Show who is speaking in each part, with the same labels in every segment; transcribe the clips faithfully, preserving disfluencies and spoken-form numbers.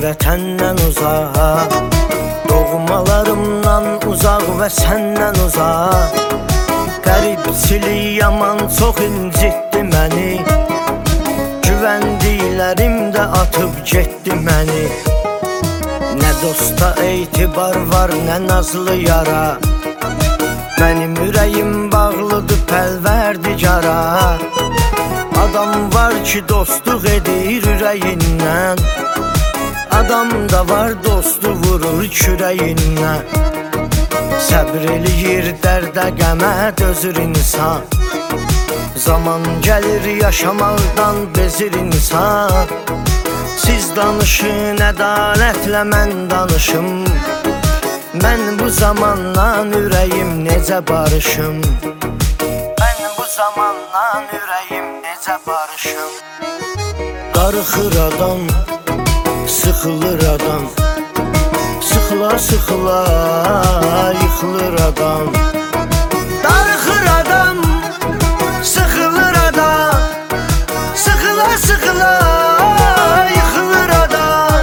Speaker 1: vətəndən uzaq, doğmalarımdan uzaq və səndən uzaq. Qəribçilik yaman çox incitdi məni, güvəndiklərim də atıb getdi məni. Nə dosta etibar var, nə nazlı yara, mənim ürəyim bağlıdır pəlverdigara. Adam var ki dostluq edir ürəyindən, adam da var dostu vurur kürəyindən. Səbr eləyir dərdə qəmə dözür insan, zaman gəlir yaşamaqdan bezir insan. Siz danışın ədalətlə mən danışım, mən bu zamanla ürəyim necə barışım, mən bu zamanla ürəyim necə barışım. Darıxır adam, sıxılır adam, sıxıla sıxıla yıxılır adam. Darıxır adam, sıxılır adam, sıxıla sıxıla yıxılır adam.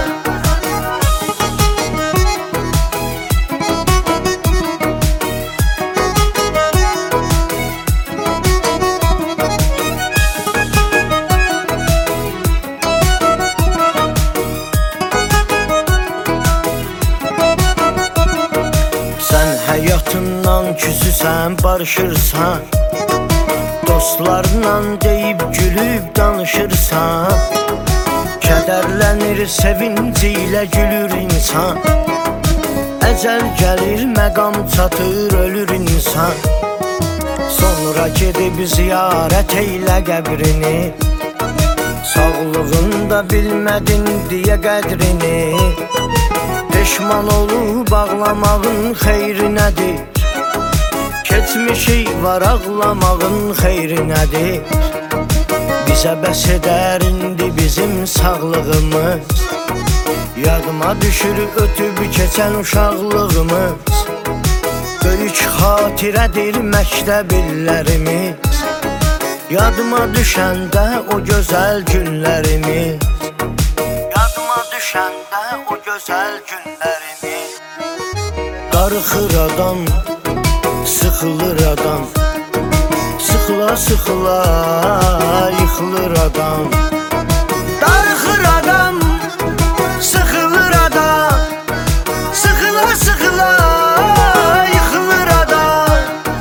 Speaker 1: Həyatından küsüsən, barışırsan, dostlarla deyib gülüb danışırsan. Kədərlənir sevinci ilə gülür insan, əcəl gəlir məqam çatır ölür insan. Sonra gedib ziyarət eylə qəbrini, sağlığında bilmədin deyə qədrini. Peşman olub ağlamağın xeyri nədir, keçmişi var ağlamağın xeyri nədir. Bizə bəs edər indi bizim sağlığımız, yadıma düşür ötüb keçən uşaqlığımız. Böyük xatirədir məktəb illərimiz, yadıma düşəndə o gözəl günlərimiz, yadıma düşəndə o gözəl günlərimiz. Darıxır adam, sıxılır adam, sıxıla sıxıla yıxılır adam. Darıxır adam, sıxılır adam, sıxıla sıxıla yıxılır adam.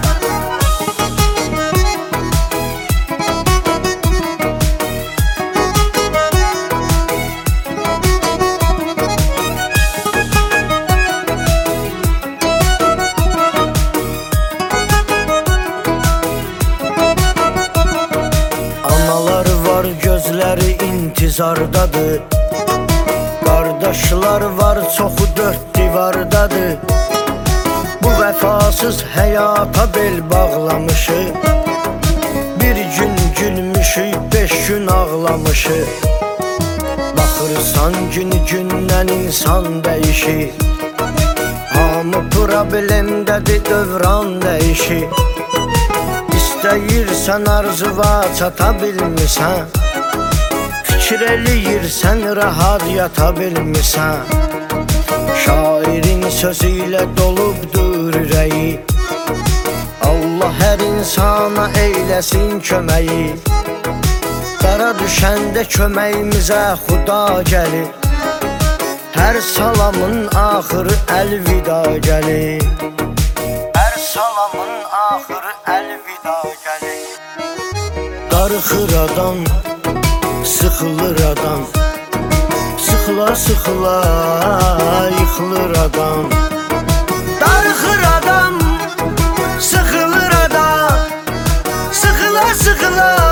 Speaker 1: Gözləri intizardadır, qardaşlar var çoxu dörd divardadır. Bu vəfasız həyata bel bağlamışıq, bir gün gülmüşük, beş gün ağlamışıq. Baxırsan gün gündən insan dəyişir, hamı problemdədir, dövran dəyişir. İstəyirsən arzuva çata bilmirsən, fikir eləyirsən rahat yata bilmirsən. Şairin sözü ilə dolubdur ürəyi, Allah hər insana eyləsin köməyi. Qara düşəndə köməyimizə xuda gəlir, hər salamın axırı əlvida gəlir, hər salamın axırı əlvida gəlir. Darıxır adam, sıxılır adam, sıxıla sıxıla yıxılır adam. Darıxır adam, sıxılır adam, sıxıla sıxıla